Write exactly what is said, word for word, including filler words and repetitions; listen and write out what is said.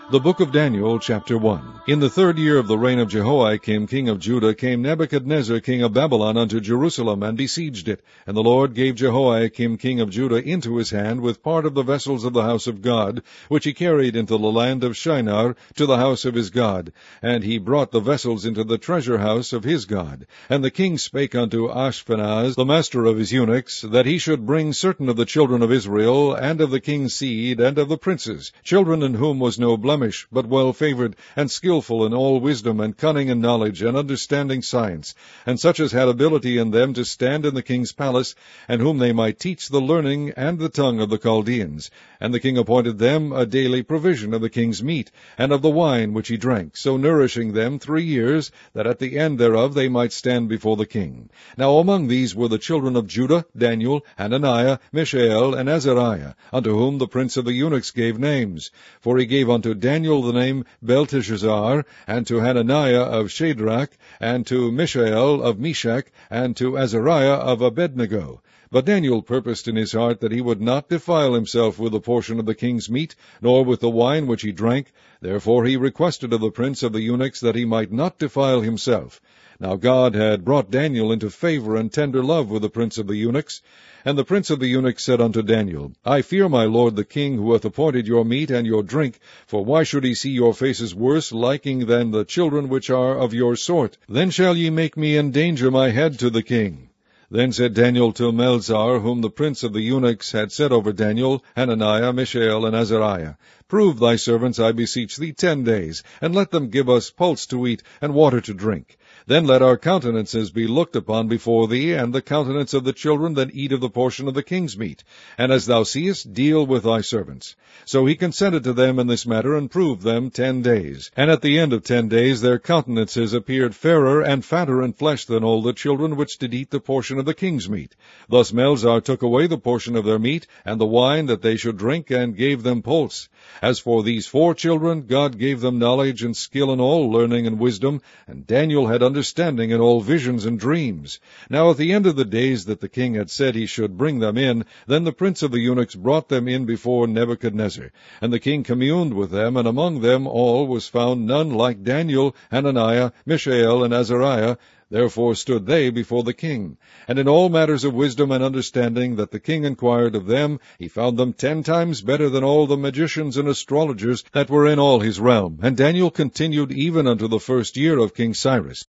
The Book of Daniel, chapter one. In the third year of the reign of Jehoiakim king of Judah came Nebuchadnezzar king of Babylon unto Jerusalem, and besieged it. And the Lord gave Jehoiakim king of Judah into his hand with part of the vessels of the house of God, which he carried into the land of Shinar to the house of his God. And he brought the vessels into the treasure house of his God. And the king spake unto Ashpenaz, the master of his eunuchs, that he should bring certain of the children of Israel, and of the king's seed, and of the princes, children in whom was no blemish, but well favored, and skillful in all wisdom, and cunning in knowledge, and understanding science, and such as had ability in them to stand in the king's palace, and whom they might teach the learning and the tongue of the Chaldeans. And the king appointed them a daily provision of the king's meat, and of the wine which he drank, so nourishing them three years, that at the end thereof they might stand before the king. Now among these were the children of Judah, Daniel, Hananiah, Mishael, and Azariah, unto whom the prince of the eunuchs gave names. For he gave unto Daniel the name Belteshazzar, and to Hananiah of Shadrach, and to Mishael of Meshach, and to Azariah of Abednego. But Daniel purposed in his heart that he would not defile himself with a portion of the king's meat, nor with the wine which he drank. Therefore he requested of the prince of the eunuchs that he might not defile himself. Now God had brought Daniel into favor and tender love with the prince of the eunuchs. And the prince of the eunuchs said unto Daniel, I fear my lord the king, who hath appointed your meat and your drink, for why should he see your faces worse liking than the children which are of your sort? Then shall ye make me endanger my head to the king. Then said Daniel to Melzar, whom the prince of the eunuchs had set over Daniel, Hananiah, Mishael, and Azariah, Prove thy servants, I beseech thee, ten days, and let them give us pulse to eat, and water to drink. Then let our countenances be looked upon before thee, and the countenance of the children that eat of the portion of the king's meat. And as thou seest, deal with thy servants. So he consented to them in this matter, and proved them ten days. And at the end of ten days their countenances appeared fairer and fatter in flesh than all the children which did eat the portion of the king's meat. Thus Melzar took away the portion of their meat, and the wine that they should drink, and gave them pulse. As for these four children, God gave them knowledge and skill in all learning and wisdom, and Daniel had understanding in all visions and dreams. Now at the end of the days that the king had said he should bring them in, then the prince of the eunuchs brought them in before Nebuchadnezzar. And the king communed with them, and among them all was found none like Daniel, Hananiah, Mishael, and Azariah. Therefore stood they before the king. And in all matters of wisdom and understanding that the king inquired of them, he found them ten times better than all the magicians and astrologers that were in all his realm. And Daniel continued even unto the first year of King Cyrus.